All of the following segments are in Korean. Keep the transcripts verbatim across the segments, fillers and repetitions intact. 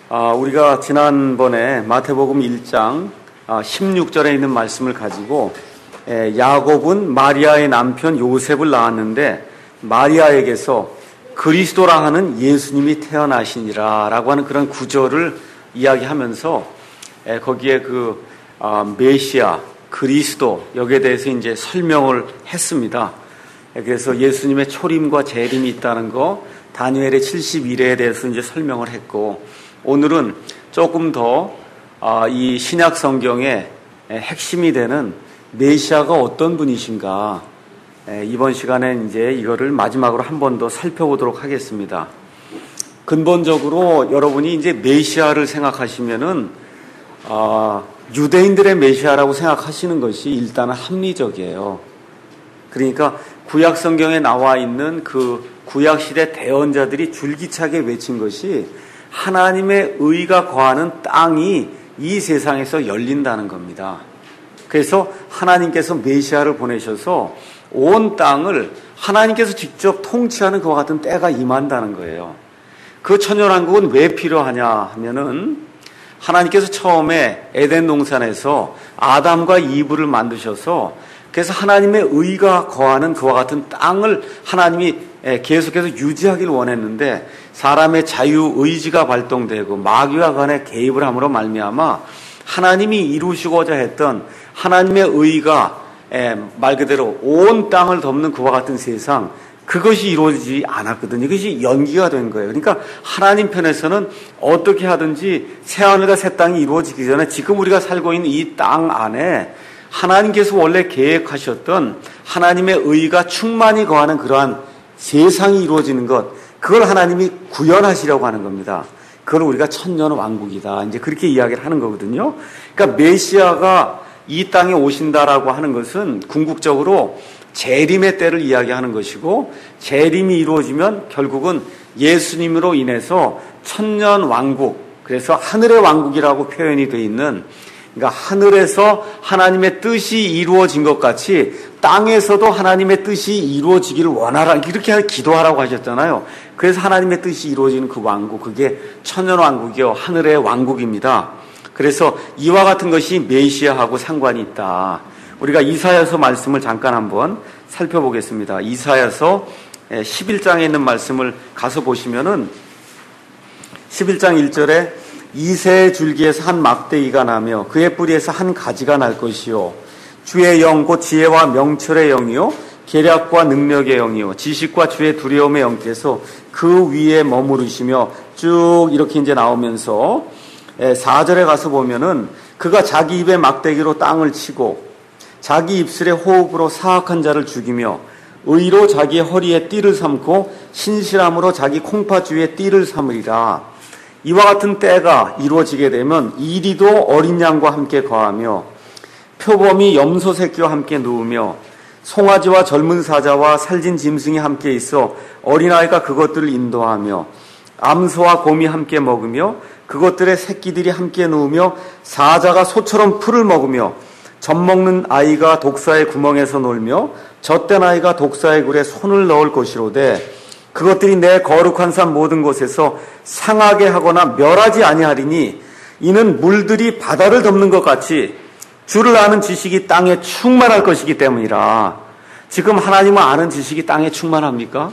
아, 우리가 지난번에 마태복음 일 장 십육 절에 있는 말씀을 가지고 에, 야곱은 마리아의 남편 요셉을 낳았는데 마리아에게서 그리스도라 하는 예수님이 태어나시니라 라고 하는 그런 구절을 이야기하면서 에, 거기에 그 아, 메시아, 그리스도 여기에 대해서 이제 설명을 했습니다. 에, 그래서 예수님의 초림과 재림이 있다는 거, 다니엘의 칠십일 회에 대해서 이제 설명을 했고, 오늘은 조금 더 이 신약 성경의 핵심이 되는 메시아가 어떤 분이신가, 이번 시간에 이제 이거를 마지막으로 한 번 더 살펴보도록 하겠습니다. 근본적으로 여러분이 이제 메시아를 생각하시면은 아, 유대인들의 메시아라고 생각하시는 것이 일단은 합리적이에요. 그러니까 구약 성경에 나와 있는 그 구약 시대 대언자들이 줄기차게 외친 것이 하나님의 의가 거하는 땅이 이 세상에서 열린다는 겁니다. 그래서 하나님께서 메시아를 보내셔서 온 땅을 하나님께서 직접 통치하는 그와 같은 때가 임한다는 거예요. 그 천년왕국은 왜 필요하냐 하면은 하나님께서 처음에 에덴 동산에서 아담과 이브를 만드셔서 그래서 하나님의 의가 거하는 그와 같은 땅을 하나님이 계속해서 유지하기를 원했는데 사람의 자유의지가 발동되고 마귀와 간의 개입을 함으로 말미암아 하나님이 이루시고자 했던 하나님의 의가 말 그대로 온 땅을 덮는 그와 같은 세상, 그것이 이루어지지 않았거든요. 이것이 연기가 된 거예요. 그러니까 하나님 편에서는 어떻게 하든지 새하늘과 새 땅이 이루어지기 전에 지금 우리가 살고 있는 이 땅 안에 하나님께서 원래 계획하셨던 하나님의 의가 충만히 거하는 그러한 세상이 이루어지는 것, 그걸 하나님이 구현하시려고 하는 겁니다. 그걸 우리가 천년 왕국이다, 이제 그렇게 이야기를 하는 거거든요. 그러니까 메시아가 이 땅에 오신다라고 하는 것은 궁극적으로 재림의 때를 이야기하는 것이고, 재림이 이루어지면 결국은 예수님으로 인해서 천년 왕국, 그래서 하늘의 왕국이라고 표현이 되어 있는, 그러니까 하늘에서 하나님의 뜻이 이루어진 것 같이 땅에서도 하나님의 뜻이 이루어지기를 원하라, 이렇게 기도하라고 하셨잖아요. 그래서 하나님의 뜻이 이루어지는 그 왕국, 그게 천년 왕국이요, 하늘의 왕국입니다. 그래서 이와 같은 것이 메시아하고 상관이 있다. 우리가 이사야서 말씀을 잠깐 한번 살펴보겠습니다. 이사야서 십일 장에 있는 말씀을 가서 보시면은 십일 장 일 절에 이새의 줄기에서 한 막대기가 나며 그의 뿌리에서 한 가지가 날 것이요, 주의 영 곧 지혜와 명철의 영이요 계략과 능력의 영이요 지식과 주의 두려움의 영께서 그 위에 머무르시며, 쭉 이렇게 이제 나오면서 사 절에 가서 보면은 그가 자기 입에 막대기로 땅을 치고 자기 입술의 호흡으로 사악한 자를 죽이며 의로 자기의 허리에 띠를 삼고 신실함으로 자기 콩팥 주위에 띠를 삼으리라. 이와 같은 때가 이루어지게 되면 이리도 어린 양과 함께 거하며 표범이 염소 새끼와 함께 누우며 송아지와 젊은 사자와 살진 짐승이 함께 있어 어린아이가 그것들을 인도하며 암소와 곰이 함께 먹으며 그것들의 새끼들이 함께 누우며 사자가 소처럼 풀을 먹으며 젖먹는 아이가 독사의 구멍에서 놀며 젖된 아이가 독사의 굴에 손을 넣을 것이로되 그것들이 내 거룩한 산 모든 곳에서 상하게 하거나 멸하지 아니하리니 이는 물들이 바다를 덮는 것 같이 주를 아는 지식이 땅에 충만할 것이기 때문이라. 지금 하나님을 아는 지식이 땅에 충만합니까?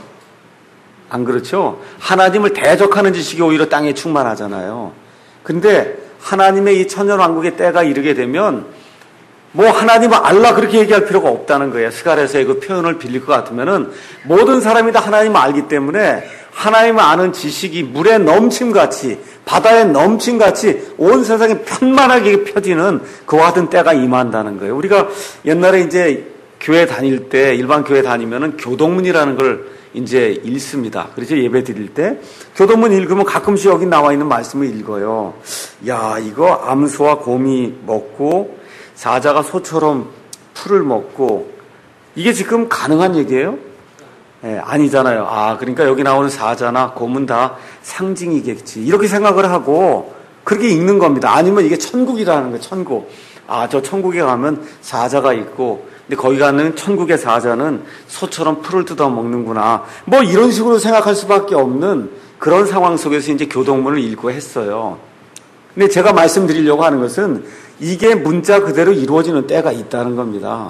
안 그렇죠? 하나님을 대적하는 지식이 오히려 땅에 충만하잖아요. 근데 하나님의 이 천년왕국의 때가 이르게 되면 뭐 하나님을 알라 그렇게 얘기할 필요가 없다는 거예요. 스가랴서의 그 표현을 빌릴 것 같으면은 모든 사람이 다 하나님을 알기 때문에 하나님을 아는 지식이 물에 넘침같이, 바다에 넘침같이 온 세상에 편만하게 펴지는 그와 같은 때가 임한다는 거예요. 우리가 옛날에 이제 교회 다닐 때, 일반 교회 다니면은 교동문이라는 걸 이제 읽습니다. 그래서 예배 드릴 때 교동문 읽으면 가끔씩 여기 나와 있는 말씀을 읽어요. 야, 이거 암소와 곰이 먹고 사자가 소처럼 풀을 먹고, 이게 지금 가능한 얘기예요? 예, 아니잖아요. 아, 그러니까 여기 나오는 사자나 곰은 다 상징이겠지, 이렇게 생각을 하고 그렇게 읽는 겁니다. 아니면 이게 천국이라는 거예요. 천국. 아, 저 천국에 가면 사자가 있고, 근데 거기 가는 천국의 사자는 소처럼 풀을 뜯어 먹는구나, 뭐 이런 식으로 생각할 수밖에 없는 그런 상황 속에서 이제 교동문을 읽고 했어요. 근데 제가 말씀드리려고 하는 것은 이게 문자 그대로 이루어지는 때가 있다는 겁니다.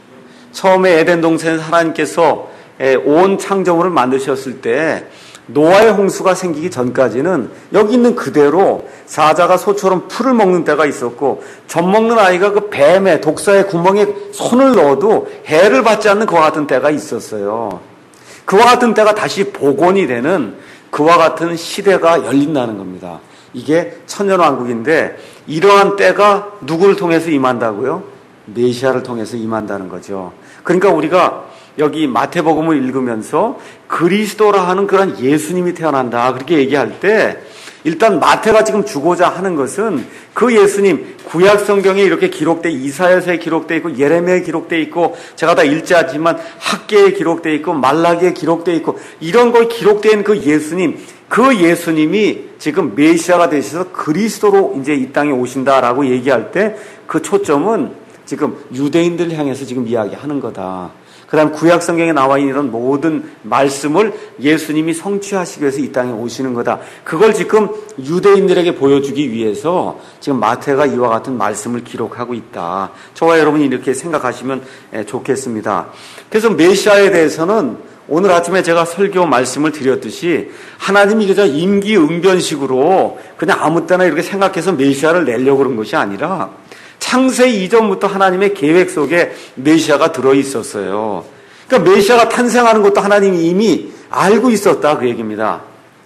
처음에 에덴 동산에서 하나님께서 온 창조물을 만드셨을 때 노아의 홍수가 생기기 전까지는 여기 있는 그대로 사자가 소처럼 풀을 먹는 때가 있었고 젖 먹는 아이가 그 뱀의 독사의 구멍에 손을 넣어도 해를 받지 않는 그와 같은 때가 있었어요. 그와 같은 때가 다시 복원이 되는 그와 같은 시대가 열린다는 겁니다. 이게 천년왕국인데 이러한 때가 누구를 통해서 임한다고요? 메시아를 통해서 임한다는 거죠. 그러니까 우리가 여기 마태복음을 읽으면서 그리스도라 하는 그런 예수님이 태어난다 그렇게 얘기할 때 일단 마태가 지금 주고자 하는 것은 그 예수님 구약 성경에 이렇게 기록돼 이사야서에 기록돼 있고 예레미야에 기록돼 있고 제가 다 읽지 않지만 학계에 기록돼 있고 말라기에 기록돼 있고 이런 거에 기록된 그 예수님 그 예수님이 지금 메시아가 되셔서 그리스도로 이제 이 땅에 오신다라고 얘기할 때 그 초점은 지금 유대인들을 향해서 지금 이야기하는 거다. 그 다음 구약 성경에 나와 있는 모든 말씀을 예수님이 성취하시기 위해서 이 땅에 오시는 거다. 그걸 지금 유대인들에게 보여주기 위해서 지금 마태가 이와 같은 말씀을 기록하고 있다. 저와 여러분이 이렇게 생각하시면 좋겠습니다. 그래서 메시아에 대해서는 오늘 아침에 제가 설교 말씀을 드렸듯이 하나님이 그저 임기응변식으로 그냥 아무 때나 이렇게 생각해서 메시아를 내려고 그런 것이 아니라 창세 이전부터 하나님의 계획 속에 메시아가 들어있었어요. 그러니까 메시아가 탄생하는 것도 하나님이 이미 알고 있었다 그 얘기입니다.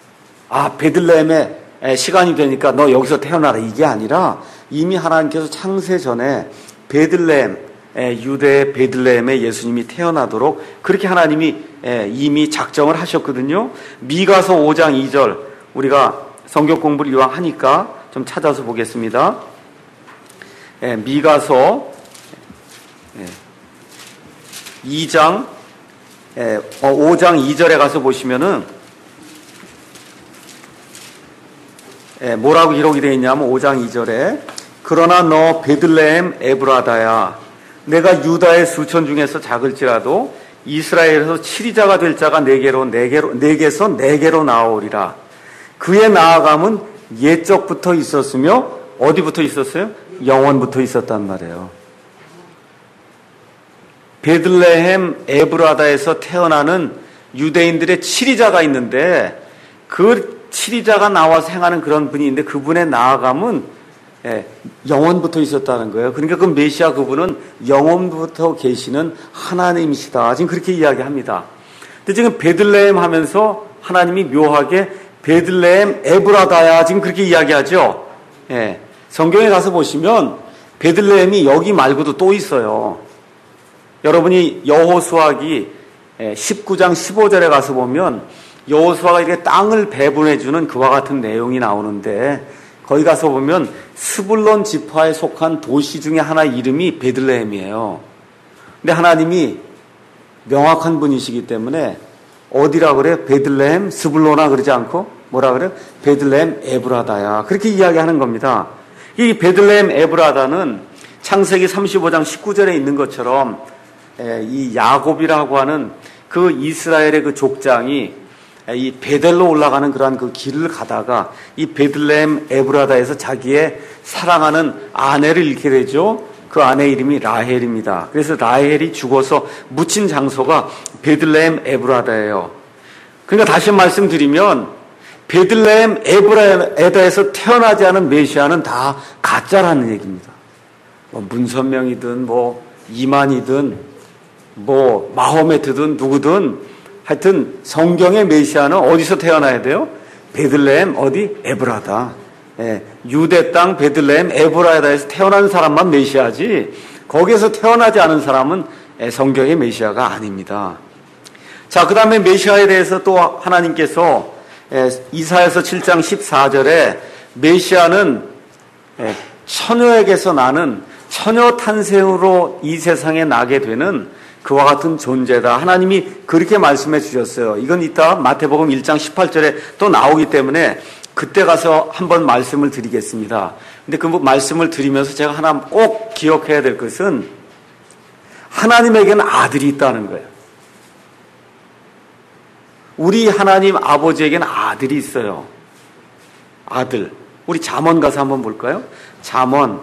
아 베들레헴에 시간이 되니까 너 여기서 태어나라 이게 아니라 이미 하나님께서 창세 전에 베들레헴 유대 베들레헴에 예수님이 태어나도록 그렇게 하나님이 이미 작정을 하셨거든요. 미가서 오 장 이 절 우리가 성경 공부를 이왕 하니까 좀 찾아서 보겠습니다. 예, 미가서 예, 이 장 예, 오 장 이 절에 가서 보시면은 예, 뭐라고 기록이 되어 있냐면 오 장 이 절에 그러나 너 베들레헴 에브라다야 내가 유다의 수천 중에서 작을지라도 이스라엘에서 칠이자가 될 자가 네개로 네개로 네개서 네개로 나오리라. 그의 나아감은 옛적부터 있었으며 어디부터 있었어요? 영원부터 있었단 말이에요. 베들레헴 에브라다에서 태어나는 유대인들의 칠이자가 있는데 그 칠이자가 나와서 행하는 그런 분이 있는데 그분의 나아감은 영원부터 있었다는 거예요. 그러니까 그 메시아 그분은 영원부터 계시는 하나님이시다. 지금 그렇게 이야기합니다. 근데 지금 베들레헴 하면서 하나님이 묘하게 베들레헴 에브라다야 지금 그렇게 이야기하죠. 예. 성경에 가서 보시면 베들레헴이 여기 말고도 또 있어요. 여러분이 여호수아기 십구 장 십오 절에 가서 보면 여호수아가 이렇게 땅을 배분해 주는 그와 같은 내용이 나오는데 거기 가서 보면 스불론 지파에 속한 도시 중에 하나 이름이 베들레헴이에요. 근데 하나님이 명확한 분이시기 때문에 어디라 그래요? 베들레헴 스불로나 그러지 않고 뭐라 그래요? 베들레헴 에브라다야 그렇게 이야기하는 겁니다. 이 베들레헴 에브라다는 창세기 삼십오 장 십구 절에 있는 것처럼 이 야곱이라고 하는 그 이스라엘의 그 족장이 이 베델로 올라가는 그러한 그 길을 가다가 이 베들레헴 에브라다에서 자기의 사랑하는 아내를 잃게 되죠. 그 아내 이름이 라헬입니다. 그래서 라헬이 죽어서 묻힌 장소가 베들레헴 에브라다예요. 그러니까 다시 말씀드리면 베들레헴 에브라다에서 태어나지 않은 메시아는 다 가짜라는 얘기입니다. 뭐 문선명이든 뭐 이만이든 뭐 마호메트든 누구든 하여튼 성경의 메시아는 어디서 태어나야 돼요? 베들레헴 어디? 에브라다. 예, 유대 땅 베들레헴 에브라다에서 태어난 사람만 메시아지 거기에서 태어나지 않은 사람은 성경의 메시아가 아닙니다. 자, 그 다음에 메시아에 대해서 또 하나님께서 이사야서 칠 장 십사 절에 메시아는 처녀에게서 나는 처녀 탄생으로 이 세상에 나게 되는 그와 같은 존재다. 하나님이 그렇게 말씀해 주셨어요. 이건 이따 마태복음 일 장 십팔 절에 또 나오기 때문에 그때 가서 한번 말씀을 드리겠습니다. 근데 그 말씀을 드리면서 제가 하나 꼭 기억해야 될 것은 하나님에게는 아들이 있다는 거예요. 우리 하나님 아버지에게는 아들이 있어요. 아들. 우리 잠언 가서 한번 볼까요? 잠언.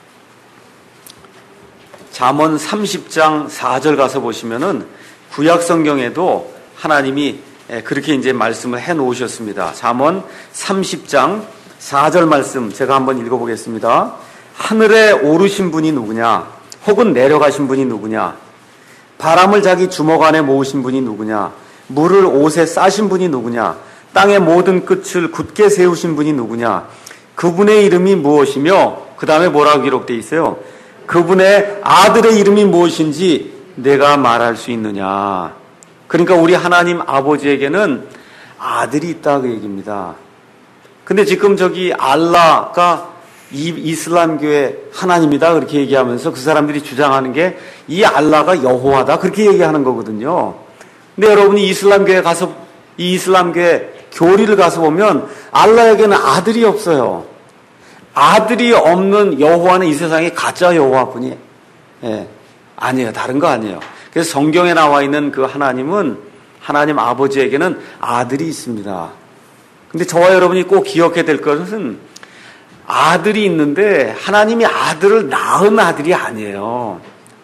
잠언 삼십 장 사 절 가서 보시면은 구약 성경에도 하나님이 그렇게 이제 말씀을 해 놓으셨습니다. 잠언 삼십 장 사 절 말씀 제가 한번 읽어 보겠습니다. 하늘에 오르신 분이 누구냐? 혹은 내려가신 분이 누구냐? 바람을 자기 주먹 안에 모으신 분이 누구냐? 물을 옷에 싸신 분이 누구냐? 땅의 모든 끝을 굳게 세우신 분이 누구냐? 그분의 이름이 무엇이며 그 다음에 뭐라고 기록되어 있어요? 그분의 아들의 이름이 무엇인지 내가 말할 수 있느냐? 그러니까 우리 하나님 아버지에게는 아들이 있다 그 얘기입니다. 근데 지금 저기 알라가 이 이슬람교의 하나님이다 그렇게 얘기하면서 그 사람들이 주장하는 게 이 알라가 여호와다 그렇게 얘기하는 거거든요. 근데 여러분이 이슬람교에 가서 이 이슬람교의 교리를 가서 보면 알라에게는 아들이 없어요. 아들이 없는 여호와는 이 세상에 가짜 여호와뿐이 예, 아니에요. 다른 거 아니에요. 그래서 성경에 나와 있는 그 하나님은 하나님 아버지에게는 아들이 있습니다. 근데 저와 여러분이 꼭 기억해야 될 것은 아들이 있는데 하나님이 아들을 낳은 아들이 아니에요.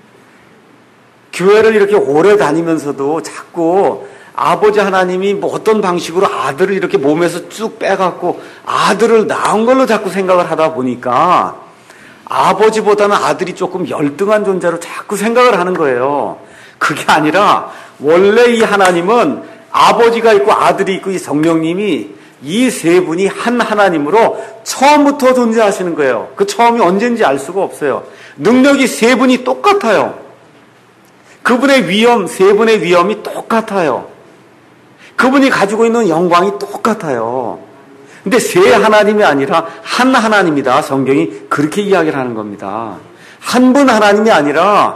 교회를 이렇게 오래 다니면서도 자꾸 아버지 하나님이 뭐 어떤 방식으로 아들을 이렇게 몸에서 쭉 빼갖고 아들을 낳은 걸로 자꾸 생각을 하다 보니까 아버지보다는 아들이 조금 열등한 존재로 자꾸 생각을 하는 거예요. 그게 아니라 원래 이 하나님은 아버지가 있고 아들이 있고 이 성령님이 이 세 분이 한 하나님으로 처음부터 존재하시는 거예요. 그 처음이 언제인지 알 수가 없어요. 능력이 세 분이 똑같아요. 그분의 위엄, 세 분의 위엄이 똑같아요. 그분이 가지고 있는 영광이 똑같아요. 근데 세 하나님이 아니라 한 하나님이다. 성경이 그렇게 이야기를 하는 겁니다. 한 분 하나님이 아니라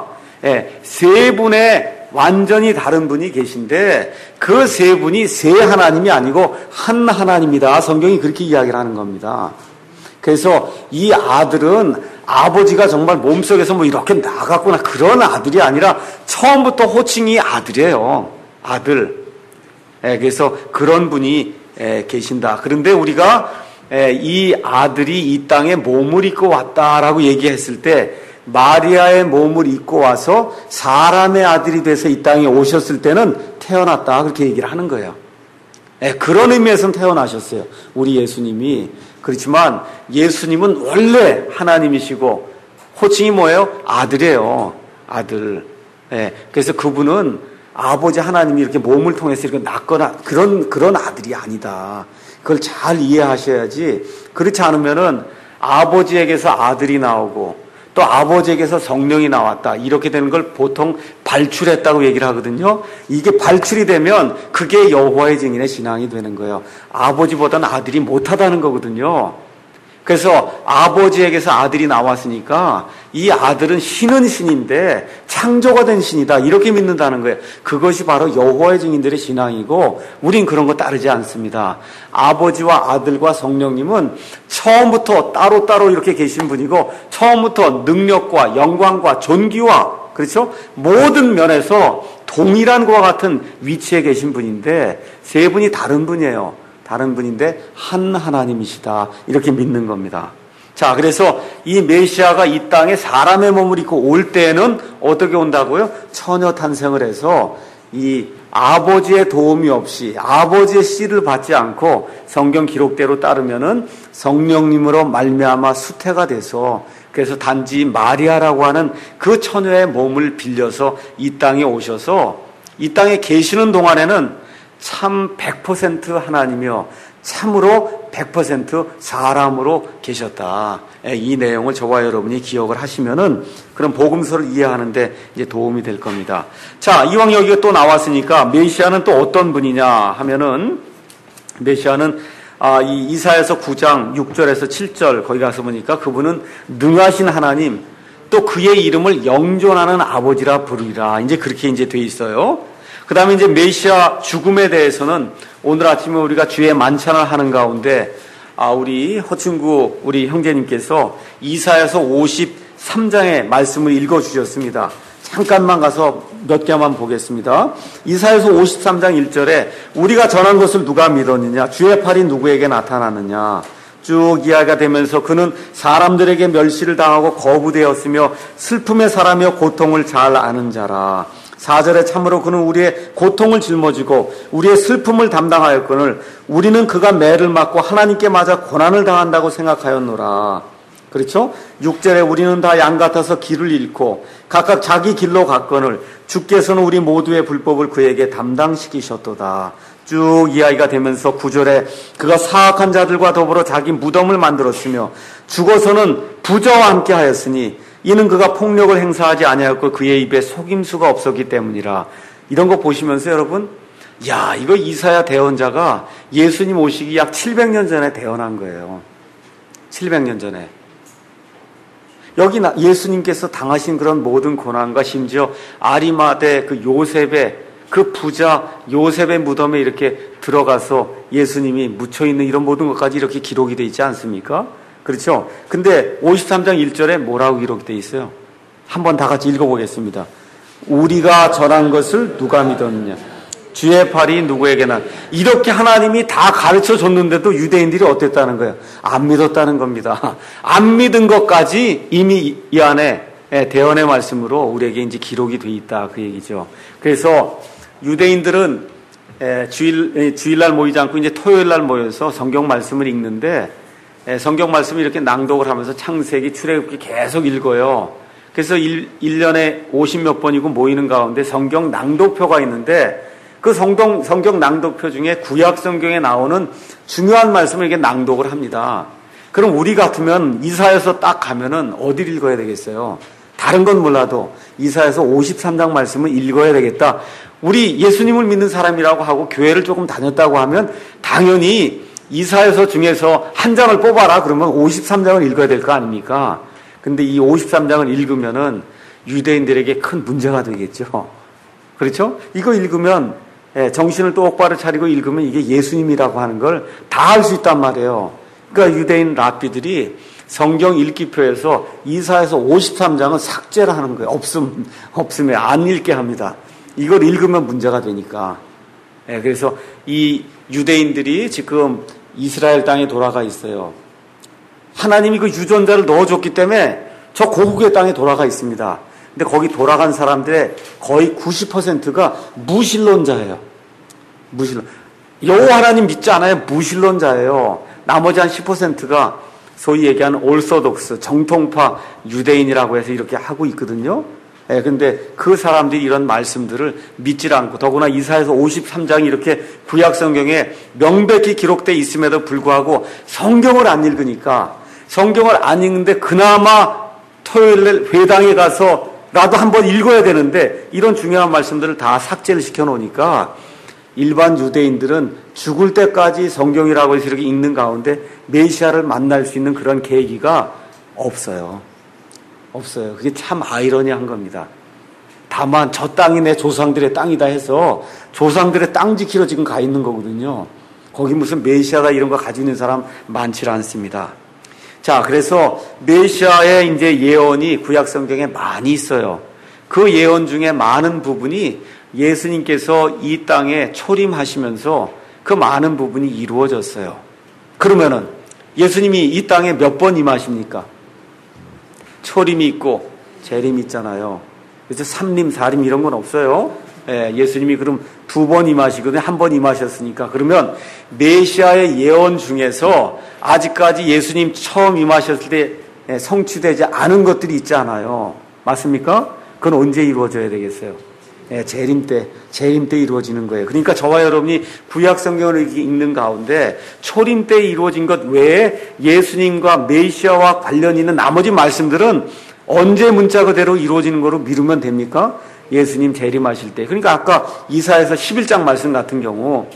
세 분의 완전히 다른 분이 계신데 그 세 분이 세 하나님이 아니고 한 하나님이다. 성경이 그렇게 이야기를 하는 겁니다. 그래서 이 아들은 아버지가 정말 몸속에서 뭐 이렇게 나갔구나 그런 아들이 아니라 처음부터 호칭이 아들이에요. 아들. 예, 그래서 그런 분이 예, 계신다. 그런데 우리가 예, 이 아들이 이 땅에 몸을 입고 왔다라고 얘기했을 때 마리아의 몸을 입고 와서 사람의 아들이 돼서 이 땅에 오셨을 때는 태어났다 그렇게 얘기를 하는 거예요. 예, 그런 의미에서는 태어나셨어요. 우리 예수님이. 그렇지만 예수님은 원래 하나님이시고 호칭이 뭐예요? 아들이에요. 아들. 예, 그래서 그분은 아버지 하나님이 이렇게 몸을 통해서 이렇게 낳거나 그런 그런 아들이 아니다. 그걸 잘 이해하셔야지. 그렇지 않으면은 아버지에게서 아들이 나오고 또 아버지에게서 성령이 나왔다. 이렇게 되는 걸 보통 발출했다고 얘기를 하거든요. 이게 발출이 되면 그게 여호와의 증인의 신앙이 되는 거예요. 아버지보다는 아들이 못하다는 거거든요. 그래서 아버지에게서 아들이 나왔으니까 이 아들은 신은 신인데 창조가 된 신이다. 이렇게 믿는다는 거예요. 그것이 바로 여호와의 증인들의 신앙이고 우린 그런 거 따르지 않습니다. 아버지와 아들과 성령님은 처음부터 따로따로 이렇게 계신 분이고 처음부터 능력과 영광과 존귀와 그렇죠? 모든 면에서 동일한 것과 같은 위치에 계신 분인데 세 분이 다른 분이에요. 다른 분인데 한 하나님이시다. 이렇게 믿는 겁니다. 자, 그래서 이 메시아가 이 땅에 사람의 몸을 입고 올 때는 어떻게 온다고요? 처녀 탄생을 해서 이 아버지의 도움이 없이 아버지의 씨를 받지 않고 성경 기록대로 따르면은 성령님으로 말미암아 수태가 돼서 그래서 단지 마리아라고 하는 그 처녀의 몸을 빌려서 이 땅에 오셔서 이 땅에 계시는 동안에는 참 백 퍼센트 하나님이요 참으로 백 퍼센트 사람으로 계셨다. 이 내용을 저와 여러분이 기억을 하시면은 그런 복음서를 이해하는데 이제 도움이 될 겁니다. 자, 이왕 여기가 또 나왔으니까 메시아는 또 어떤 분이냐 하면은 메시아는 아, 이 이사야서 구 장 육 절에서 칠 절 거기 가서 보니까 그분은 능하신 하나님 또 그의 이름을 영존하는 아버지라 부르리라. 이제 그렇게 이제 돼 있어요. 그 다음에 이제 메시아 죽음에 대해서는 오늘 아침에 우리가 주의 만찬을 하는 가운데 아, 우리 허충구 우리 형제님께서 이사야서 오십삼 장의 말씀을 읽어주셨습니다. 잠깐만 가서 몇 개만 보겠습니다. 이사야서 오십삼 장 일 절에 우리가 전한 것을 누가 믿었느냐? 주의 팔이 누구에게 나타나느냐? 쭉 이야기가 되면서 그는 사람들에게 멸시를 당하고 거부되었으며 슬픔의 사람이여 고통을 잘 아는 자라. 사 절에 참으로 그는 우리의 고통을 짊어지고 우리의 슬픔을 담당하였거늘 우리는 그가 매를 맞고 하나님께 맞아 고난을 당한다고 생각하였노라. 그렇죠? 육 절에 우리는 다 양 같아서 길을 잃고 각각 자기 길로 갔거늘 주께서는 우리 모두의 불법을 그에게 담당시키셨도다. 쭉 이야기가 되면서 구 절에 그가 사악한 자들과 더불어 자기 무덤을 만들었으며 죽어서는 부자와 함께 하였으니 이는 그가 폭력을 행사하지 아니하였고 그의 입에 속임수가 없었기 때문이라. 이런 거 보시면서 여러분, 야, 이거 이사야 대언자가 예수님 오시기 약 칠백 년 전에 대언한 거예요. 칠백 년 전에. 여기 예수님께서 당하신 그런 모든 고난과 심지어 아리마대 그 요셉의 그 부자 요셉의 무덤에 이렇게 들어가서 예수님이 묻혀있는 이런 모든 것까지 이렇게 기록이 되어 있지 않습니까? 그렇죠? 근데 오십삼 장 일 절에 뭐라고 기록이 되어 있어요? 한번 다 같이 읽어보겠습니다. 우리가 전한 것을 누가 믿었느냐? 주의 팔이 누구에게나. 이렇게 하나님이 다 가르쳐 줬는데도 유대인들이 어땠다는 거예요? 안 믿었다는 겁니다. 안 믿은 것까지 이미 이 안에 대언의 말씀으로 우리에게 이제 기록이 돼 있다, 그 얘기죠. 그래서 유대인들은 주일, 주일날 모이지 않고 이제 토요일날 모여서 성경 말씀을 읽는데 성경 말씀을 이렇게 낭독을 하면서 창세기, 출애굽기 계속 읽어요. 그래서 일 년에 오십몇 번이고 모이는 가운데 성경 낭독표가 있는데 그 성경, 성경 낭독표 중에 구약 성경에 나오는 중요한 말씀을 이렇게 낭독을 합니다. 그럼 우리 같으면 이사야서 딱 가면은 어디를 읽어야 되겠어요? 다른 건 몰라도 이사야서 오십삼 장 말씀을 읽어야 되겠다. 우리 예수님을 믿는 사람이라고 하고 교회를 조금 다녔다고 하면 당연히 이사야서 중에서 한 장을 뽑아라 그러면 오십삼 장을 읽어야 될 거 아닙니까? 근데 이 오십삼 장을 읽으면은 유대인들에게 큰 문제가 되겠죠. 그렇죠? 이거 읽으면 정신을 똑바로 차리고 읽으면 이게 예수님이라고 하는 걸 다 알 수 있단 말이에요. 그러니까 유대인 랍비들이 성경 읽기표에서 이사야서 오십삼 장은 삭제를 하는 거예요. 없음, 없음에 안 읽게 합니다. 이걸 읽으면 문제가 되니까. 네, 그래서 이 유대인들이 지금 이스라엘 땅에 돌아가 있어요. 하나님이 그 유전자를 넣어줬기 때문에 저 고국의 땅에 돌아가 있습니다. 근데 거기 돌아간 사람들의 거의 구십 퍼센트가 무신론자예요. 무신론. 여호와 하나님 믿지 않아요? 무신론자예요. 나머지 한 십 퍼센트가 소위 얘기하는 올소독스, 정통파 유대인이라고 해서 이렇게 하고 있거든요. 예, 근데 그 사람들이 이런 말씀들을 믿질 않고 더구나 이사야서 오십삼 장이 이렇게 구약 성경에 명백히 기록되어 있음에도 불구하고 성경을 안 읽으니까 성경을 안 읽는데 그나마 토요일에 회당에 가서 나도 한번 읽어야 되는데 이런 중요한 말씀들을 다 삭제를 시켜놓으니까 일반 유대인들은 죽을 때까지 성경이라고 해서 이렇게 읽는 가운데 메시아를 만날 수 있는 그런 계기가 없어요. 없어요. 그게 참 아이러니한 겁니다. 다만 저 땅이 내 조상들의 땅이다 해서 조상들의 땅 지키러 지금 가 있는 거거든요. 거기 무슨 메시아가 이런 거 가지고 있는 사람 많지 않습니다. 자, 그래서 메시아의 이제 예언이 구약 성경에 많이 있어요. 그 예언 중에 많은 부분이 예수님께서 이 땅에 초림하시면서 그 많은 부분이 이루어졌어요. 그러면은 예수님이 이 땅에 몇 번 임하십니까? 초림이 있고 재림이 있잖아요. 그래서 삼림, 사림 이런 건 없어요. 예, 예수님이 그럼 두 번 임하시거든요. 한 번 임하셨으니까. 그러면 메시아의 예언 중에서 아직까지 예수님 처음 임하셨을 때 성취되지 않은 것들이 있잖아요. 맞습니까? 그건 언제 이루어져야 되겠어요? 예, 재림 때, 재림 때 이루어지는 거예요. 그러니까 저와 여러분이 구약 성경을 읽는 가운데 초림 때 이루어진 것 외에 예수님과 메시아와 관련 있는 나머지 말씀들은 언제 문자 그대로 이루어지는 거로 미루면 됩니까? 예수님 재림하실 때. 그러니까 아까 이사야서 십일 장 말씀 같은 경우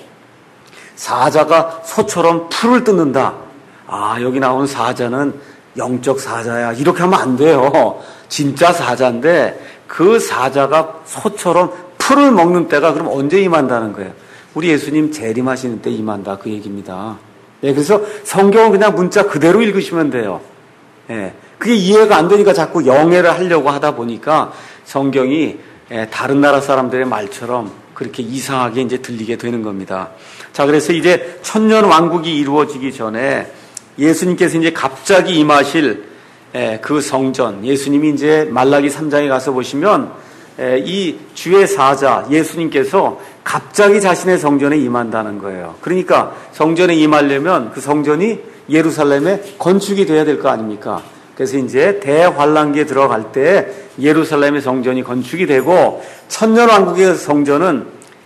사자가 소처럼 풀을 뜯는다. 아, 여기 나오는 사자는 영적 사자야. 이렇게 하면 안 돼요. 진짜 사자인데 그 사자가 소처럼 풀을 먹는 때가 그럼 언제 임한다는 거예요? 우리 예수님 재림하시는 때 임한다. 그 얘기입니다. 네, 그래서 성경은 그냥 문자 그대로 읽으시면 돼요. 네, 그게 이해가 안 되니까 자꾸 영해를 하려고 하다 보니까 성경이 다른 나라 사람들의 말처럼 그렇게 이상하게 이제 들리게 되는 겁니다. 자, 그래서 이제 천년 왕국이 이루어지기 전에 예수님께서 이제 갑자기 임하실 그 성전, 예수님이 이제 말라기 삼 장에 가서 보시면 이 주의 사자 예수님께서 갑자기 자신의 성전에 임한다는 거예요. 그러니까 성전에 임하려면 그 성전이 예루살렘에 건축이 돼야 될 거 아닙니까? 그래서 이제 대환란기에 들어갈 때 예루살렘의 성전이 건축이 되고 천년왕국의 성전은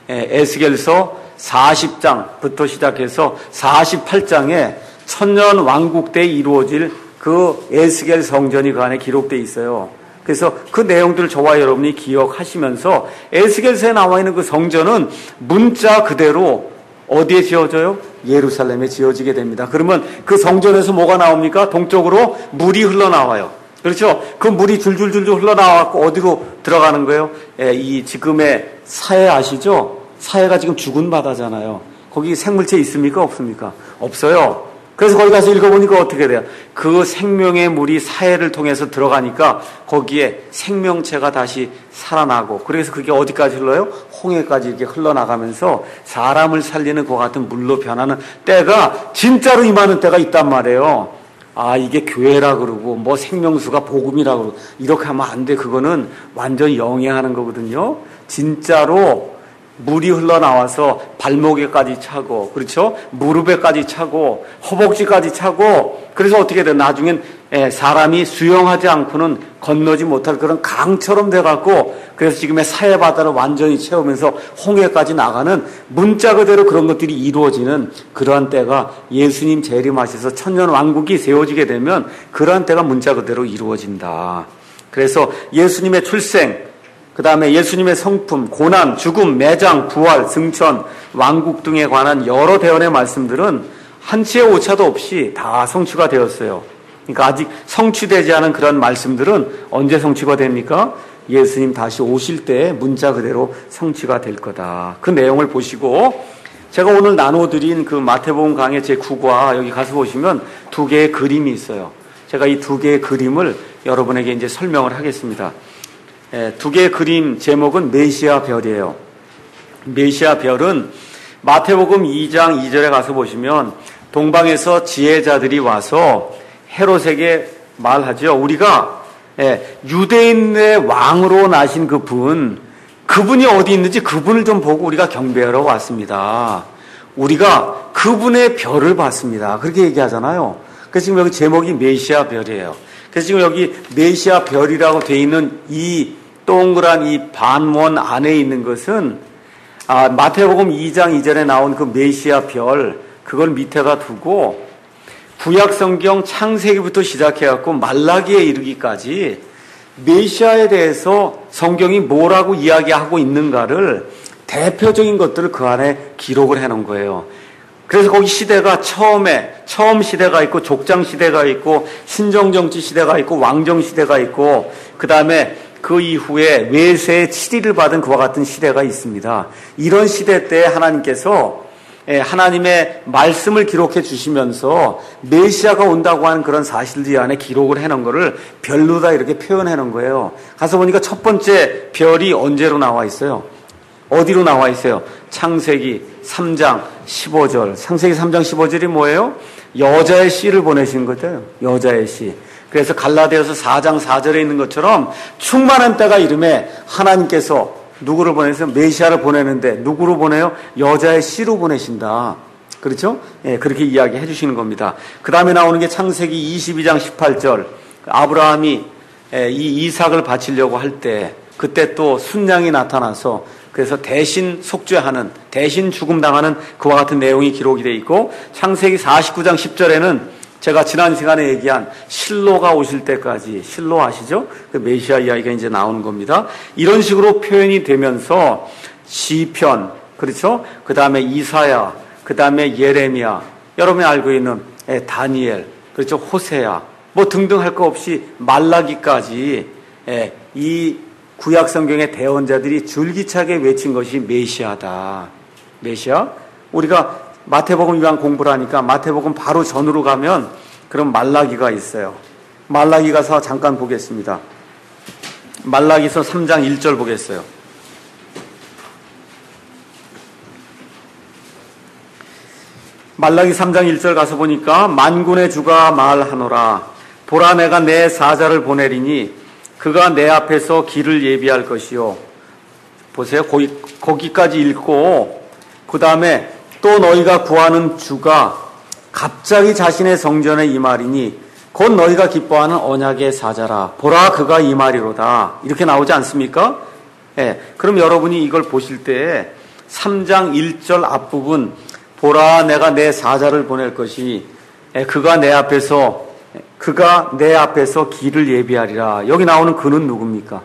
에스겔서 사십 장부터 시작해서 사십팔 장에 천년왕국 때 이루어질 그 에스겔 성전이 그 안에 기록되어 있어요. 그래서 그 내용들을 저와 여러분이 기억하시면서 에스겔서에 나와 있는 그 성전은 문자 그대로 어디에 지어져요? 예루살렘에 지어지게 됩니다. 그러면 그 성전에서 뭐가 나옵니까? 동쪽으로 물이 흘러나와요. 그렇죠? 그 물이 줄줄줄줄 흘러나와서 어디로 들어가는 거예요? 예, 이 지금의 사해 아시죠? 사해가 지금 죽은 바다잖아요. 거기 생물체 있습니까? 없습니까? 없어요. 그래서 거기 가서 읽어보니까 어떻게 돼요? 그 생명의 물이 사해를 통해서 들어가니까 거기에 생명체가 다시 살아나고, 그래서 그게 어디까지 흘러요? 홍해까지 이렇게 흘러나가면서 사람을 살리는 것 같은 물로 변하는 때가 진짜로 임하는 때가 있단 말이에요. 아, 이게 교회라 그러고 뭐 생명수가 복음이라 그러고 이렇게 하면 안 돼. 그거는 완전 영해하는 거거든요. 진짜로 물이 흘러나와서 발목에까지 차고, 그렇죠? 무릎에까지 차고, 허벅지까지 차고, 그래서 어떻게 돼? 나중엔 사람이 수영하지 않고는 건너지 못할 그런 강처럼 돼갖고, 그래서 지금의 사해바다를 완전히 채우면서 홍해까지 나가는 문자 그대로 그런 것들이 이루어지는 그러한 때가 예수님 재림하셔서 천년왕국이 세워지게 되면 그러한 때가 문자 그대로 이루어진다. 그래서 예수님의 출생, 그 다음에 예수님의 성품, 고난, 죽음, 매장, 부활, 승천, 왕국 등에 관한 여러 대언의 말씀들은 한치의 오차도 없이 다 성취가 되었어요. 그러니까 아직 성취되지 않은 그런 말씀들은 언제 성취가 됩니까? 예수님 다시 오실 때 문자 그대로 성취가 될 거다. 그 내용을 보시고 제가 오늘 나눠드린 그 마태복음 강의 제구 과 여기 가서 보시면 두 개의 그림이 있어요. 제가 이 두 개의 그림을 여러분에게 이제 설명을 하겠습니다. 두 개의 그림 제목은 메시아 별이에요. 메시아 별은 마태복음 이 장 이 절에 가서 보시면 동방에서 지혜자들이 와서 헤롯에게 말하죠. 우리가 유대인의 왕으로 나신 그분, 그분이 어디 있는지 그분을 좀 보고 우리가 경배하러 왔습니다. 우리가 그분의 별을 봤습니다. 그렇게 얘기하잖아요. 그래서 지금 여기 제목이 메시아 별이에요. 그래서 지금 여기 메시아 별이라고 되어 있는 이 동그란 이 반원 안에 있는 것은 아, 마태복음 이 장 이 절에 나온 그 메시아 별, 그걸 밑에다 두고 구약성경 창세기부터 시작해갖고 말라기에 이르기까지 메시아에 대해서 성경이 뭐라고 이야기하고 있는가를 대표적인 것들을 그 안에 기록을 해놓은 거예요. 그래서 거기 시대가 처음에 처음 시대가 있고 족장 시대가 있고 신정정치 시대가 있고 왕정 시대가 있고 그 다음에 그 이후에 외세의 치리를 받은 그와 같은 시대가 있습니다. 이런 시대 때 하나님께서 하나님의 말씀을 기록해 주시면서 메시아가 온다고 하는 그런 사실들 안에 기록을 해놓은 거를 별로 다 이렇게 표현해 놓은 거예요. 가서 보니까 첫 번째 별이 언제로 나와 있어요? 어디로 나와 있어요? 창세기 삼 장 십오 절. 창세기 삼 장 십오 절이 뭐예요? 여자의 씨를 보내신 거죠. 여자의 씨. 그래서 갈라디아서 사 장 사 절에 있는 것처럼 충만한 때가 이름에 하나님께서 누구를 보내서 메시아를 보내는데 누구로 보내요? 여자의 씨로 보내신다. 그렇죠? 예, 그렇게 이야기해 주시는 겁니다. 그 다음에 나오는 게 창세기 이십이 장 십팔 절. 아브라함이 이 이삭을 바치려고 할 때 그때 또 순양이 나타나서 그래서 대신 속죄하는, 대신 죽음당하는 그와 같은 내용이 기록이 되어 있고, 창세기 사십구 장 십 절에는 제가 지난 시간에 얘기한 실로가 오실 때까지, 실로 아시죠? 그 메시아 이야기가 이제 나오는 겁니다. 이런 식으로 표현이 되면서 시편, 그렇죠? 그 다음에 이사야, 그 다음에 예레미야, 여러분이 알고 있는 다니엘, 그렇죠? 호세야, 뭐 등등 할 거 없이 말라기까지 이 구약 성경의 대언자들이 줄기차게 외친 것이 메시아다. 메시아? 우리가 마태복음 이왕 공부를 하니까 마태복음 바로 전으로 가면 그럼 말라기가 있어요. 말라기 가서 잠깐 보겠습니다. 말라기서 삼 장 일 절 보겠어요. 말라기 삼 장 일 절 가서 보니까 만군의 주가 말하노라. 보라, 내가 내 사자를 보내리니 그가 내 앞에서 길을 예비할 것이요. 보세요. 거기, 거기까지 읽고 그 다음에 또 너희가 구하는 주가 갑자기 자신의 성전에 임하리니 곧 너희가 기뻐하는 언약의 사자라. 보라, 그가 임하리로다. 이렇게 나오지 않습니까? 예. 그럼 여러분이 이걸 보실 때 삼 장 일 절 앞부분 보라, 내가 내 사자를 보낼 것이 예, 그가 내 앞에서 그가 내 앞에서 길을 예비하리라. 여기 나오는 그는 누굽니까?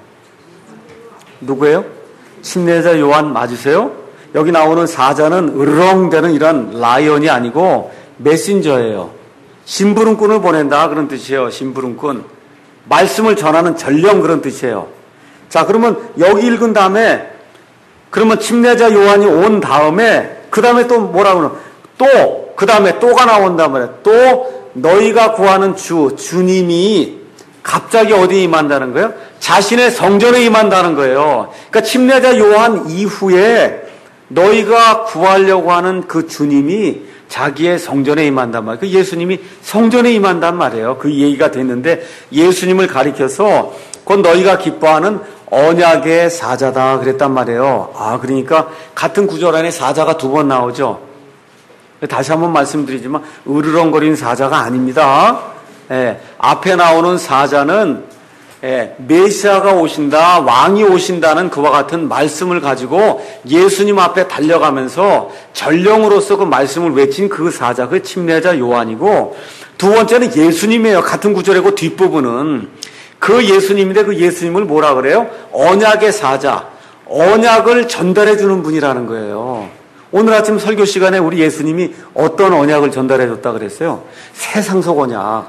누구예요? 침례자 요한 맞으세요? 여기 나오는 사자는 으르렁대는 이런 라이언이 아니고 메신저예요. 심부름꾼을 보낸다 그런 뜻이에요. 심부름꾼. 말씀을 전하는 전령 그런 뜻이에요. 자, 그러면 여기 읽은 다음에 그러면 침례자 요한이 온 다음에 그 다음에 또 뭐라 그러나 또 그 다음에 또가 나온단 말이에요. 또 너희가 구하는 주 주님이 갑자기 어디에 임한다는 거예요? 자신의 성전에 임한다는 거예요. 그러니까 침례자 요한 이후에 너희가 구하려고 하는 그 주님이 자기의 성전에 임한단 말이에요. 그 예수님이 성전에 임한단 말이에요. 그 얘기가 됐는데 예수님을 가리켜서 곧 너희가 기뻐하는 언약의 사자다 그랬단 말이에요. 아, 그러니까 같은 구절 안에 사자가 두 번 나오죠. 다시 한번 말씀드리지만 으르렁거리는 사자가 아닙니다. 예, 앞에 나오는 사자는 예, 메시아가 오신다, 왕이 오신다는 그와 같은 말씀을 가지고 예수님 앞에 달려가면서 전령으로서 그 말씀을 외친 그 사자, 그 침례자 요한이고, 두 번째는 예수님이에요. 같은 구절이고 뒷부분은 그 예수님인데 그 예수님을 뭐라 그래요? 언약의 사자, 언약을 전달해 주는 분이라는 거예요. 오늘 아침 설교 시간에 우리 예수님이 어떤 언약을 전달해 줬다 그랬어요? 새 상속 언약,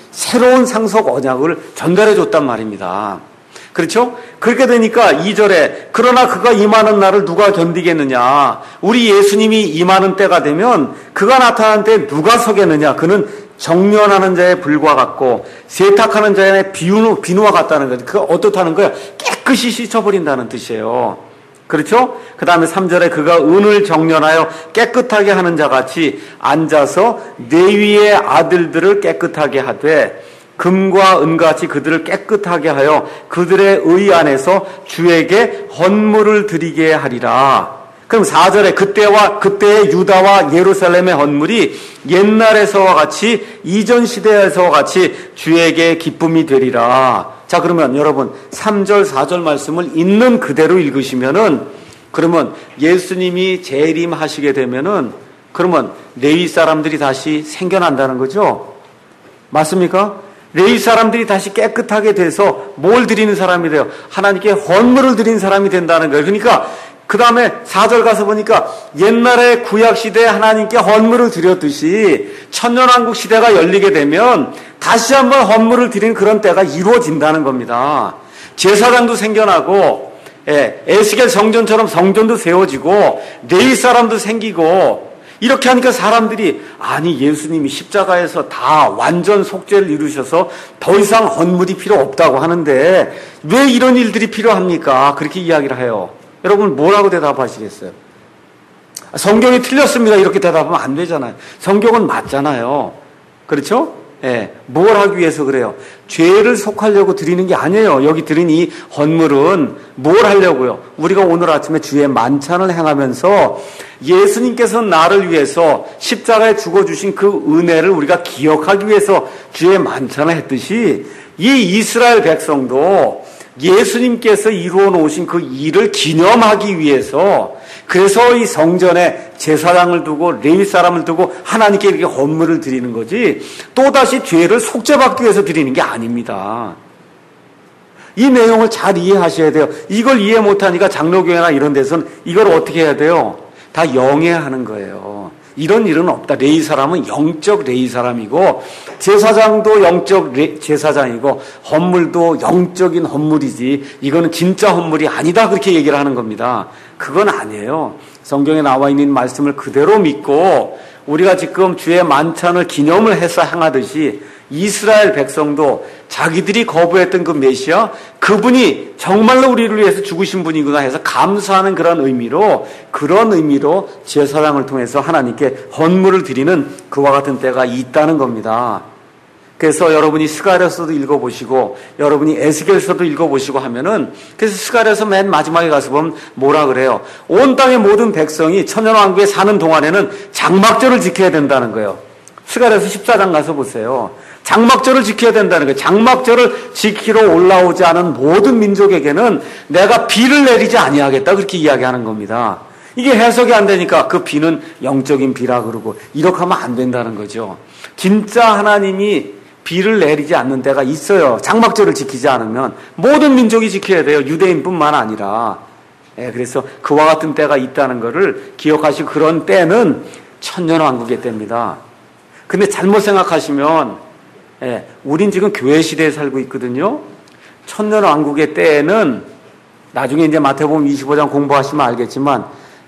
새로운 상속 언약을 전달해 줬단 말입니다. 그렇죠? 그렇게 되니까 이 절에 그러나 그가 임하는 날을 누가 견디겠느냐? 우리 예수님이 임하는 때가 되면 그가 나타난 때 누가 서겠느냐? 그는 정련하는 자의 불과 같고 세탁하는 자의 비누, 비누와 같다는 거예요. 그가 어떻다는 거예요? 깨끗이 씻어버린다는 뜻이에요. 그렇죠? 그 다음에 삼 절에 그가 은을 정련하여 깨끗하게 하는 자같이 앉아서 레위의 아들들을 깨끗하게 하되 금과 은같이 그들을 깨끗하게 하여 그들의 의 안에서 주에게 헌물을 드리게 하리라. 그럼 사 절에 그때와 그때의 유다와 예루살렘의 헌물이 옛날에서와 같이 이전 시대에서와 같이 주에게 기쁨이 되리라. 자, 그러면 여러분 삼 절 사 절 말씀을 있는 그대로 읽으시면은 그러면 예수님이 재림하시게 되면은 그러면 레위 사람들이 다시 생겨난다는 거죠. 맞습니까? 레위 사람들이 다시 깨끗하게 돼서 뭘 드리는 사람이 돼요? 하나님께 헌물을 드리는 사람이 된다는 거예요. 그러니까 그 다음에 사 절 가서 보니까 옛날에 구약시대에 하나님께 헌물을 드렸듯이 천년왕국 시대가 열리게 되면 다시 한번 헌물을 드리는 그런 때가 이루어진다는 겁니다. 제사장도 생겨나고 예, 에스겔 성전처럼 성전도 세워지고 레위 사람도 생기고 이렇게 하니까 사람들이 아니 예수님이 십자가에서 다 완전 속죄를 이루셔서 더 이상 헌물이 필요 없다고 하는데 왜 이런 일들이 필요합니까? 그렇게 이야기를 해요. 여러분 뭐라고 대답하시겠어요? 성경이 틀렸습니다. 이렇게 대답하면 안 되잖아요. 성경은 맞잖아요. 그렇죠? 예, 뭘 하기 위해서 그래요? 죄를 속하려고 드리는 게 아니에요. 여기 드린 이 헌물은 뭘 하려고요? 우리가 오늘 아침에 주의 만찬을 행하면서 예수님께서 나를 위해서 십자가에 죽어주신 그 은혜를 우리가 기억하기 위해서 주의 만찬을 했듯이 이 이스라엘 백성도 예수님께서 이루어 놓으신 그 일을 기념하기 위해서 그래서 이 성전에 제사장을 두고 레위 사람을 두고 하나님께 이렇게 헌물을 드리는 거지 또다시 죄를 속죄받기 위해서 드리는 게 아닙니다. 이 내용을 잘 이해하셔야 돼요. 이걸 이해 못하니까 장로교회나 이런 데서는 이걸 어떻게 해야 돼요? 다 영해하는 거예요. 이런 일은 없다. 레위 사람은 영적 레위 사람이고 제사장도 영적 레, 제사장이고 헌물도 영적인 헌물이지 이거는 진짜 헌물이 아니다 그렇게 얘기를 하는 겁니다. 그건 아니에요. 성경에 나와 있는 말씀을 그대로 믿고 우리가 지금 주의 만찬을 기념을 해서 행하듯이 이스라엘 백성도 자기들이 거부했던 그 메시아, 그분이 정말로 우리를 위해서 죽으신 분이구나 해서 감사하는 그런 의미로, 그런 의미로 제사장을 통해서 하나님께 헌물을 드리는 그와 같은 때가 있다는 겁니다. 그래서 여러분이 스가랴서도 읽어보시고 여러분이 에스겔서도 읽어보시고 하면은, 그래서 스가랴서 맨 마지막에 가서 보면 뭐라 그래요? 온 땅의 모든 백성이 천년왕국에 사는 동안에는 장막절을 지켜야 된다는 거예요. 스가랴서 십사 장 가서 보세요. 장막절을 지켜야 된다는 거예요. 장막절을 지키러 올라오지 않은 모든 민족에게는 내가 비를 내리지 아니하겠다, 그렇게 이야기하는 겁니다. 이게 해석이 안 되니까 그 비는 영적인 비라 그러고 이렇게 하면 안 된다는 거죠. 진짜 하나님이 비를 내리지 않는 때가 있어요. 장막절을 지키지 않으면 모든 민족이 지켜야 돼요. 유대인뿐만 아니라. 예, 그래서 그와 같은 때가 있다는 것을 기억하시고, 그런 때는 천년왕국의 때입니다. 근데 잘못 생각하시면, 예, 우린 지금 교회 시대에 살고 있거든요. 천년왕국의 때에는 나중에 이제 마태복음 이십오 장 공부하시면 알겠지만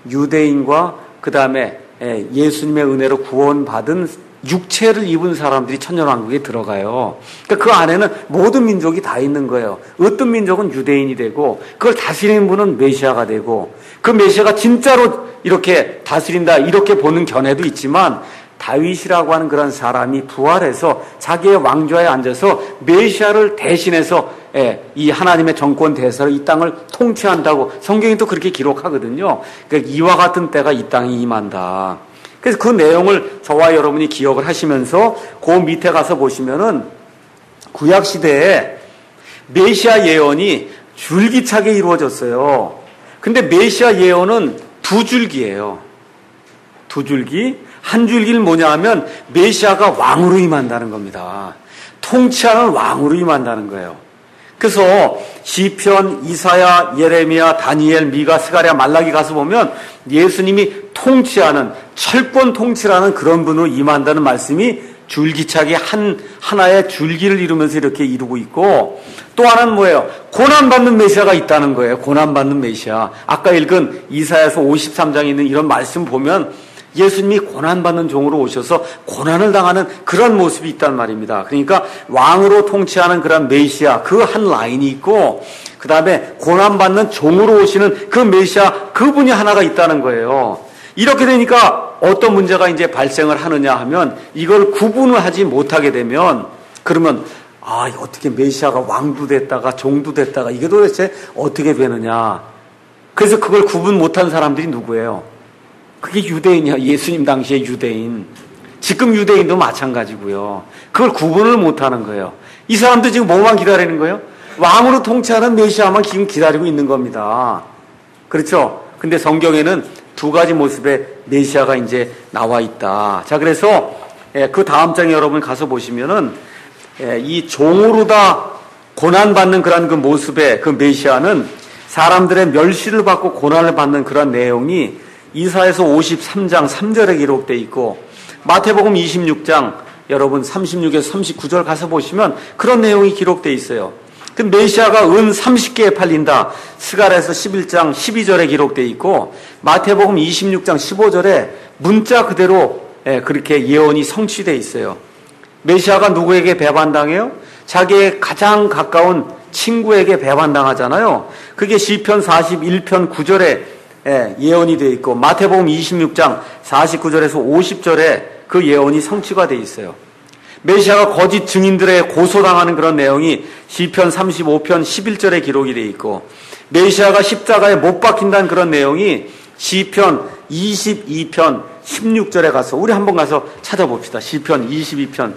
유대인과 그 다음에 예, 예수님의 은혜로 구원받은 육체를 입은 사람들이 천년왕국에 들어가요. 그러니까 그 안에는 모든 민족이 다 있는 거예요. 어떤 민족은 유대인이 되고 그걸 다스리는 분은 메시아가 되고, 그 메시아가 진짜로 이렇게 다스린다 이렇게 보는 견해도 있지만, 다윗이라고 하는 그런 사람이 부활해서 자기의 왕좌에 앉아서 메시아를 대신해서 예, 이 하나님의 정권 대사로 이 땅을 통치한다고 성경이 또 그렇게 기록하거든요. 그러니까 이와 같은 때가 이 땅에 임한다. 그래서 그 내용을 저와 여러분이 기억을 하시면서 그 밑에 가서 보시면은 구약 시대에 메시아 예언이 줄기차게 이루어졌어요. 근데 메시아 예언은 두 줄기예요. 두 줄기. 한 줄기는 뭐냐 하면 메시아가 왕으로 임한다는 겁니다. 통치하는 왕으로 임한다는 거예요. 그래서 시편, 이사야, 예레미야, 다니엘, 미가, 스가랴, 말라기 가서 보면 예수님이 통치하는, 철권 통치라는 그런 분으로 임한다는 말씀이 줄기차게 한 하나의 줄기를 이루면서 이렇게 이루고 있고, 또 하나는 뭐예요? 고난받는 메시아가 있다는 거예요. 고난받는 메시아. 아까 읽은 이사야서 오십삼 장에 있는 이런 말씀 보면 예수님이 고난받는 종으로 오셔서 고난을 당하는 그런 모습이 있단 말입니다. 그러니까 왕으로 통치하는 그런 메시아, 그 한 라인이 있고, 그 다음에 고난받는 종으로 오시는 그 메시아, 그분이 하나가 있다는 거예요. 이렇게 되니까 어떤 문제가 이제 발생을 하느냐 하면, 이걸 구분을 하지 못하게 되면, 그러면 아, 어떻게 메시아가 왕도 됐다가 종도 됐다가 이게 도대체 어떻게 되느냐. 그래서 그걸 구분 못한 사람들이 누구예요? 그게 유대인이야. 예수님 당시의 유대인. 지금 유대인도 마찬가지고요. 그걸 구분을 못하는 거예요. 이 사람도 지금 뭐만 기다리는 거예요? 왕으로 통치하는 메시아만 지금 기다리고 있는 겁니다. 그렇죠? 근데 성경에는 두 가지 모습의 메시아가 이제 나와 있다. 자, 그래서 그 다음 장에 여러분 가서 보시면은 이 종으로 다 고난받는 그런 그 모습의 그 메시아는 사람들의 멸시를 받고 고난을 받는 그런 내용이 이사야서 오십삼 장 삼 절에 기록되어 있고, 마태복음 이십육 장 여러분 삼십육에서 삼십구 절 가서 보시면 그런 내용이 기록되어 있어요. 그 메시아가 은 서른 개에 팔린다. 스가랴서 십일 장 십이 절에 기록되어 있고, 마태복음 이십육 장 십오 절에 문자 그대로 그렇게 예언이 성취되어 있어요. 메시아가 누구에게 배반당해요? 자기의 가장 가까운 친구에게 배반당하잖아요. 그게 시편 사십일 편 구 절에 예언이 되어 있고, 마태복음 이십육 장 사십구 절에서 오십 절에 그 예언이 성취가 되어 있어요. 메시아가 거짓 증인들에 고소당하는 그런 내용이 시편 삼십오 편 십일 절에 기록이 되어 있고, 메시아가 십자가에 못 박힌다는 그런 내용이 시편 이십이 편 십육 절에 가서 우리 한번 가서 찾아봅시다. 시편 이십이 편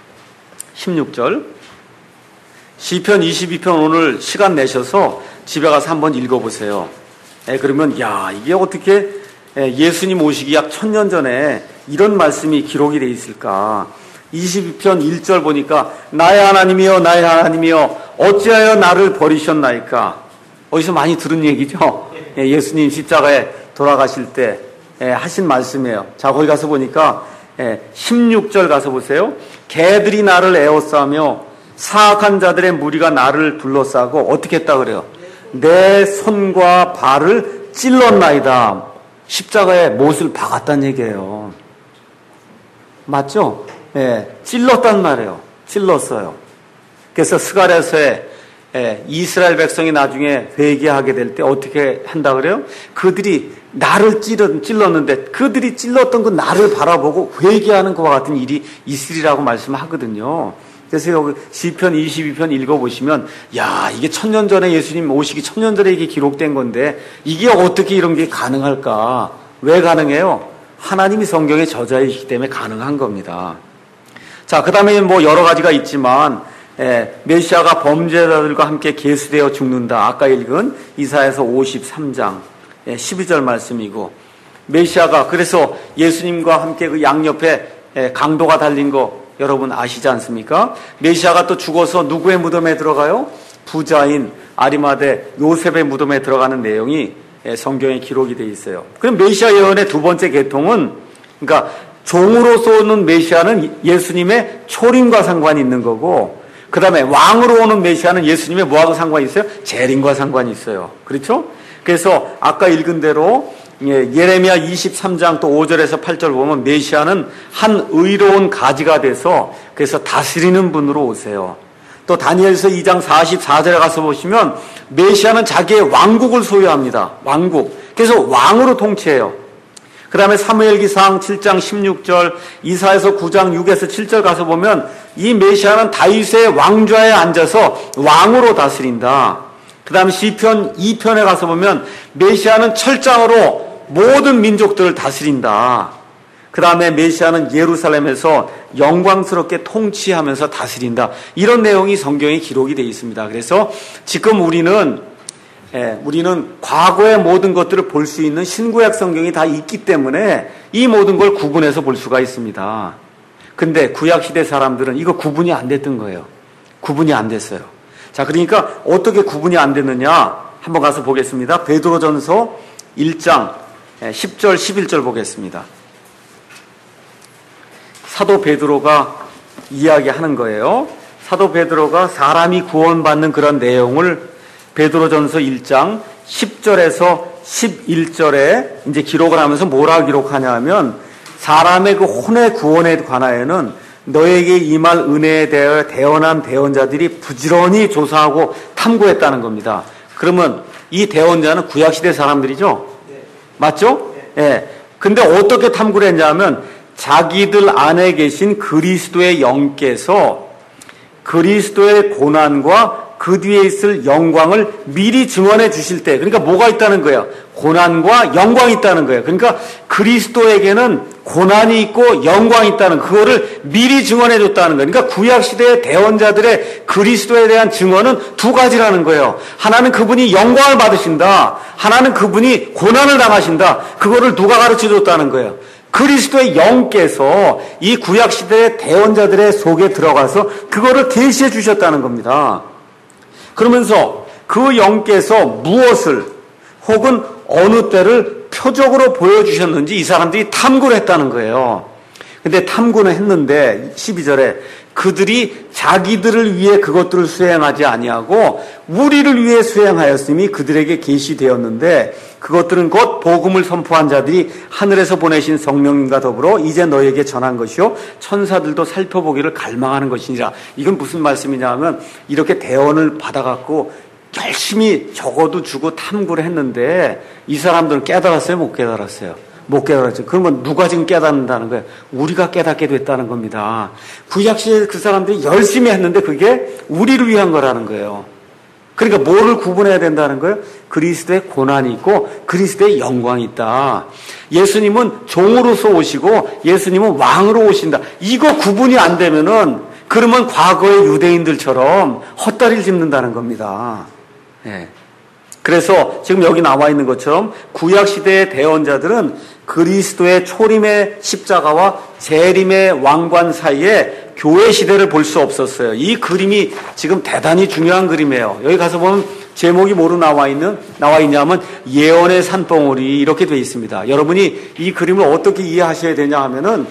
십육 절. 시편 이십이 편 오늘 시간 내셔서 집에 가서 한번 읽어보세요. 예, 그러면 야, 이게 어떻게 예수님 오시기 약 천년 전에 이런 말씀이 기록이 되어 있을까? 이십이 편 일 절 보니까 나의 하나님이여 나의 하나님이여 어찌하여 나를 버리셨나이까? 어디서 많이 들은 얘기죠? 예, 예수님 십자가에 돌아가실 때 예, 하신 말씀이에요. 자, 거기 가서 보니까 예, 십육 절 가서 보세요. 개들이 나를 에워싸며 사악한 자들의 무리가 나를 둘러싸고 어떻게 했다 그래요? 내 손과 발을 찔렀나이다. 십자가에 못을 박았다는 얘기예요. 맞죠? 예, 찔렀단 말이에요. 찔렀어요. 그래서 스가랴서에 이스라엘 백성이 나중에 회개하게 될 때 어떻게 한다 그래요? 그들이 나를 찔렀는데 그들이 찔렀던 그 나를 바라보고 회개하는 것과 같은 일이 있으리라고 말씀하거든요. 그래서 여기 시편 이십이 편 읽어보시면 야 이게 천년 전에 예수님 오시기 천년 전에 이게 기록된 건데 이게 어떻게 이런 게 가능할까? 왜 가능해요? 하나님이 성경에 저자이시기 때문에 가능한 겁니다. 자, 그 다음에 뭐 여러 가지가 있지만 예, 메시아가 범죄자들과 함께 계수되어 죽는다. 아까 읽은 이사야서 오십삼 장 예, 십이 절 말씀이고 메시아가 그래서 예수님과 함께 그 양옆에 예, 강도가 달린 거 여러분 아시지 않습니까? 메시아가 또 죽어서 누구의 무덤에 들어가요? 부자인 아리마대 요셉의 무덤에 들어가는 내용이 예, 성경에 기록이 되어 있어요. 그럼 메시아 예언의 두 번째 계통은 그러니까 종으로서 오는 메시아는 예수님의 초림과 상관이 있는 거고 그 다음에 왕으로 오는 메시아는 예수님의 뭐하고 상관이 있어요? 재림과 상관이 있어요. 그렇죠? 그래서 아까 읽은 대로 예레미야 이십삼 장 또 오 절에서 팔 절 보면 메시아는 한 의로운 가지가 돼서 그래서 다스리는 분으로 오세요. 또 다니엘서 이 장 사십사 절에 가서 보시면 메시아는 자기의 왕국을 소유합니다. 왕국. 그래서 왕으로 통치해요. 그 다음에 사무엘기상 칠 장 십육 절, 이사야서 구 장 육에서 칠 절 가서 보면 이 메시아는 다윗의 왕좌에 앉아서 왕으로 다스린다. 그 다음에 시편 이 편에 가서 보면 메시아는 철장으로 모든 민족들을 다스린다. 그 다음에 메시아는 예루살렘에서 영광스럽게 통치하면서 다스린다. 이런 내용이 성경에 기록이 되어 있습니다. 그래서 지금 우리는 예, 우리는 과거의 모든 것들을 볼 수 있는 신구약 성경이 다 있기 때문에 이 모든 걸 구분해서 볼 수가 있습니다. 근데 구약시대 사람들은 이거 구분이 안 됐던 거예요. 구분이 안 됐어요. 자, 그러니까 어떻게 구분이 안 됐느냐 한번 가서 보겠습니다. 베드로전서 일 장 십 절 십일 절 보겠습니다. 사도 베드로가 이야기하는 거예요. 사도 베드로가 사람이 구원받는 그런 내용을 베드로전서 일 장 십 절에서 십일 절에 이제 기록을 하면서 뭐라 기록하냐면 사람의 그 혼의 구원에 관하여는 너에게 임할 은혜에 대하여 대언한 대언자들이 부지런히 조사하고 탐구했다는 겁니다. 그러면 이 대언자는 구약시대 사람들이죠? 네. 맞죠? 예. 네. 근데 어떻게 탐구를 했냐면 자기들 안에 계신 그리스도의 영께서 그리스도의 고난과 그 뒤에 있을 영광을 미리 증언해 주실 때, 그러니까 뭐가 있다는 거예요? 고난과 영광이 있다는 거예요. 그러니까 그리스도에게는 고난이 있고 영광이 있다는 그거를 미리 증언해 줬다는 거예요. 그러니까 구약시대의 대언자들의 그리스도에 대한 증언은 두 가지라는 거예요. 하나는 그분이 영광을 받으신다. 하나는 그분이 고난을 당하신다. 그거를 누가 가르쳐 줬다는 거예요. 그리스도의 영께서 이 구약시대의 대언자들의 속에 들어가서 그거를 계시해 주셨다는 겁니다. 그러면서 그 영께서 무엇을 혹은 어느 때를 표적으로 보여주셨는지 이 사람들이 탐구를 했다는 거예요. 근데 탐구는 했는데 십이 절에 그들이 자기들을 위해 그것들을 수행하지 아니하고 우리를 위해 수행하였음이 그들에게 계시되었는데 그것들은 곧 복음을 선포한 자들이 하늘에서 보내신 성령님과 더불어 이제 너에게 전한 것이요 천사들도 살펴보기를 갈망하는 것이니라. 이건 무슨 말씀이냐 하면 이렇게 대언을 받아갖고 열심히 적어도 주고 탐구를 했는데 이 사람들은 깨달았어요? 못 깨달았어요? 못 깨달았죠. 그러면 누가 지금 깨닫는다는 거예요? 우리가 깨닫게 됐다는 겁니다. 구약시대 그 사람들이 열심히 했는데 그게 우리를 위한 거라는 거예요. 그러니까 뭐를 구분해야 된다는 거예요? 그리스도의 고난이 있고 그리스도의 영광이 있다. 예수님은 종으로서 오시고 예수님은 왕으로 오신다. 이거 구분이 안 되면은 그러면 과거의 유대인들처럼 헛다리를 짚는다는 겁니다. 네. 그래서 지금 여기 나와 있는 것처럼 구약시대의 대언자들은 그리스도의 초림의 십자가와 재림의 왕관 사이에 교회 시대를 볼 수 없었어요. 이 그림이 지금 대단히 중요한 그림이에요. 여기 가서 보면 제목이 뭐로 나와 있는, 나와 있냐면 예언의 산봉우리 이렇게 되어 있습니다. 여러분이 이 그림을 어떻게 이해하셔야 되냐 하면은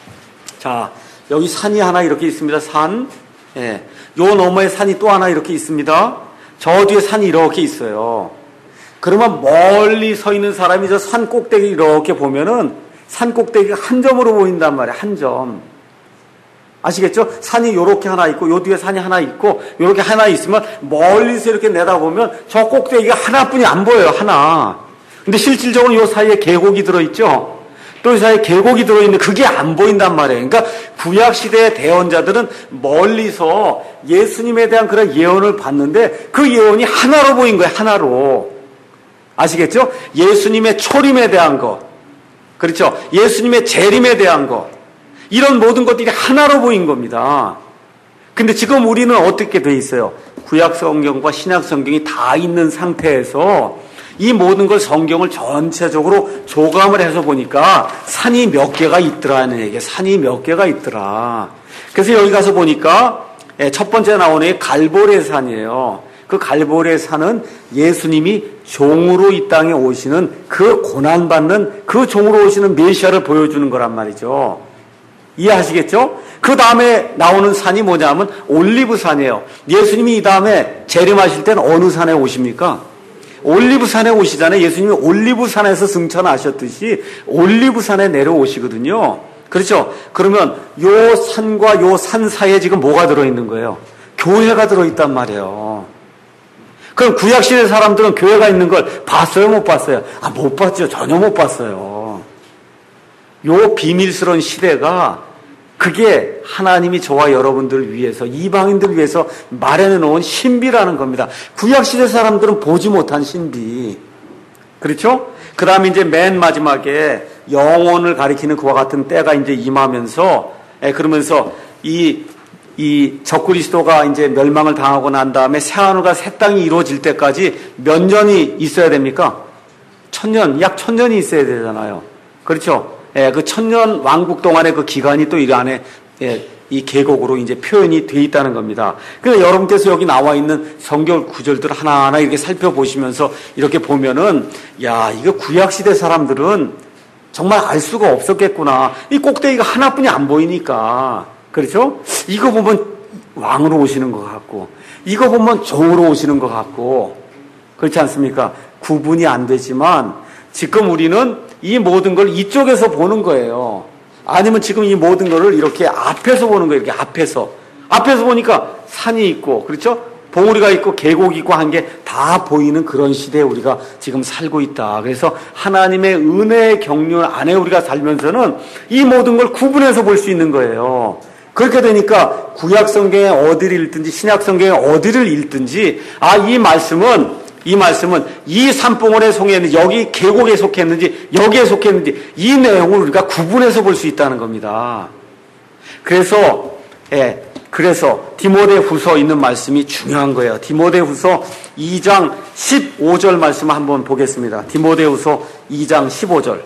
자, 여기 산이 하나 이렇게 있습니다. 산. 예. 요 너머에 산이 또 하나 이렇게 있습니다. 저 뒤에 산이 이렇게 있어요. 그러면 멀리 서 있는 사람이 저 산 꼭대기 이렇게 보면은 산 꼭대기가 한 점으로 보인단 말이에요. 한 점. 아시겠죠? 산이 요렇게 하나 있고 요 뒤에 산이 하나 있고 요렇게 하나 있으면 멀리서 이렇게 내다보면 저 꼭대기가 하나뿐이 안 보여요. 하나. 근데 실질적으로 요 사이에 계곡이 들어있죠. 또 이 사이에 계곡이 들어있는데 그게 안 보인단 말이에요. 그러니까 구약시대의 대언자들은 멀리서 예수님에 대한 그런 예언을 봤는데 그 예언이 하나로 보인 거예요. 하나로. 아시겠죠? 예수님의 초림에 대한 것. 그렇죠? 예수님의 재림에 대한 것. 이런 모든 것들이 하나로 보인 겁니다. 근데 지금 우리는 어떻게 돼 있어요? 구약 성경과 신약 성경이 다 있는 상태에서 이 모든 걸 성경을 전체적으로 조감을 해서 보니까 산이 몇 개가 있더라는 얘기예요. 산이 몇 개가 있더라. 그래서 여기 가서 보니까 첫 번째 나오는 게 갈보레 산이에요. 그 갈보레 산은 예수님이 종으로 이 땅에 오시는 그 고난받는 그 종으로 오시는 메시아를 보여주는 거란 말이죠. 이해하시겠죠? 그 다음에 나오는 산이 뭐냐면 올리브산이에요. 예수님이 이 다음에 재림하실 때는 어느 산에 오십니까? 올리브산에 오시잖아요. 예수님이 올리브산에서 승천하셨듯이 올리브산에 내려오시거든요. 그렇죠? 그러면 요 산과 요 산 사이에 지금 뭐가 들어있는 거예요? 교회가 들어있단 말이에요. 그럼 구약시대 사람들은 교회가 있는 걸 봤어요? 못 봤어요? 아, 못 봤죠. 전혀 못 봤어요. 요 비밀스러운 시대가 그게 하나님이 저와 여러분들을 위해서 이방인들을 위해서 마련해 놓은 신비라는 겁니다. 구약시대 사람들은 보지 못한 신비. 그렇죠? 그 다음에 이제 맨 마지막에 영혼을 가리키는 그와 같은 때가 이제 임하면서 예, 그러면서 이, 이 적그리스도가 이제 멸망을 당하고 난 다음에 새하늘과 새 땅이 이루어질 때까지 몇 년이 있어야 됩니까? 천년, 약 천년이 있어야 되잖아요. 그렇죠? 예, 그 천년 왕국 동안의 그 기간이 또 이 안에 예, 이 계곡으로 이제 표현이 돼 있다는 겁니다. 그래서 여러분께서 여기 나와 있는 성경 구절들 하나하나 이렇게 살펴보시면서 이렇게 보면은 야, 이거 구약시대 사람들은 정말 알 수가 없었겠구나. 이 꼭대기가 하나뿐이 안 보이니까. 그렇죠? 이거 보면 왕으로 오시는 것 같고 이거 보면 종으로 오시는 것 같고 그렇지 않습니까? 구분이 안 되지만 지금 우리는 이 모든 걸 이쪽에서 보는 거예요. 아니면 지금 이 모든 거를 이렇게 앞에서 보는 거예요. 이렇게 앞에서. 앞에서 보니까 산이 있고, 그렇죠? 봉우리가 있고, 계곡이 있고 한 게 다 보이는 그런 시대에 우리가 지금 살고 있다. 그래서 하나님의 은혜의 경륜 안에 우리가 살면서는 이 모든 걸 구분해서 볼 수 있는 거예요. 그렇게 되니까 구약 성경에 어디를 읽든지 신약 성경에 어디를 읽든지 아, 이 말씀은 이 말씀은 이 산봉우리에 속했는지 여기 계곡에 속했는지 여기에 속했는지 이 내용을 우리가 구분해서 볼 수 있다는 겁니다. 그래서 예, 그래서 디모데후서 있는 말씀이 중요한 거예요. 디모데후서 이 장 십오 절 말씀을 한번 보겠습니다. 디모데후서 이 장 십오 절.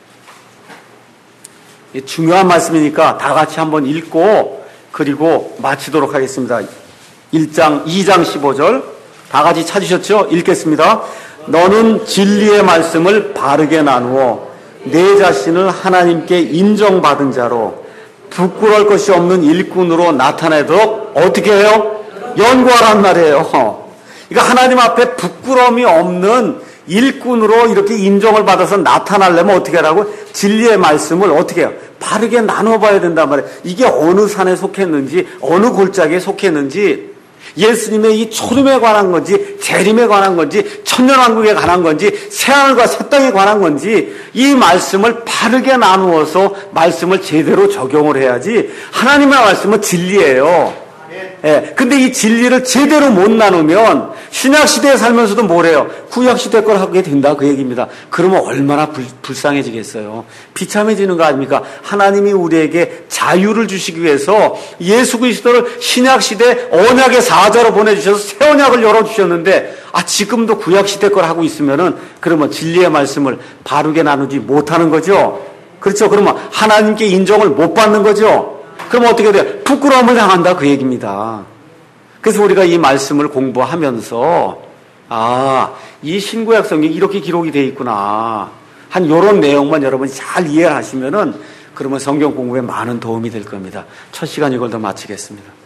중요한 말씀이니까 다 같이 한번 읽고 그리고 마치도록 하겠습니다. 일 장, 이 장 십오 절. 다 같이 찾으셨죠? 읽겠습니다. 너는 진리의 말씀을 바르게 나누어 내 자신을 하나님께 인정받은 자로 부끄러울 것이 없는 일꾼으로 나타내도록 어떻게 해요? 연구하란 말이에요. 그러니까 하나님 앞에 부끄러움이 없는 일꾼으로 이렇게 인정을 받아서 나타나려면 어떻게 하라고? 진리의 말씀을 어떻게 해요? 바르게 나눠봐야 된단 말이에요. 이게 어느 산에 속했는지 어느 골짜기에 속했는지 예수님의 이 초림에 관한 건지 재림에 관한 건지 천년왕국에 관한 건지 새하늘과 새 땅에 관한 건지 이 말씀을 바르게 나누어서 말씀을 제대로 적용을 해야지. 하나님의 말씀은 진리예요. 예, 근데 이 진리를 제대로 못 나누면 신약시대에 살면서도 뭐래요? 구약시대 걸 하게 된다 그 얘기입니다. 그러면 얼마나 불, 불쌍해지겠어요. 비참해지는 거 아닙니까? 하나님이 우리에게 자유를 주시기 위해서 예수 그리스도를 신약시대 언약의 사자로 보내주셔서 새 언약을 열어주셨는데 아 지금도 구약시대 걸 하고 있으면은 그러면 진리의 말씀을 바르게 나누지 못하는 거죠. 그렇죠? 그러면 하나님께 인정을 못 받는 거죠. 그럼 어떻게 돼요? 부끄러움을 당한다 그 얘기입니다. 그래서 우리가 이 말씀을 공부하면서 아, 이 신구약 성경이 이렇게 기록이 되어 있구나 한 이런 내용만 여러분이 잘 이해하시면은 그러면 성경 공부에 많은 도움이 될 겁니다. 첫 시간 이걸 더 마치겠습니다.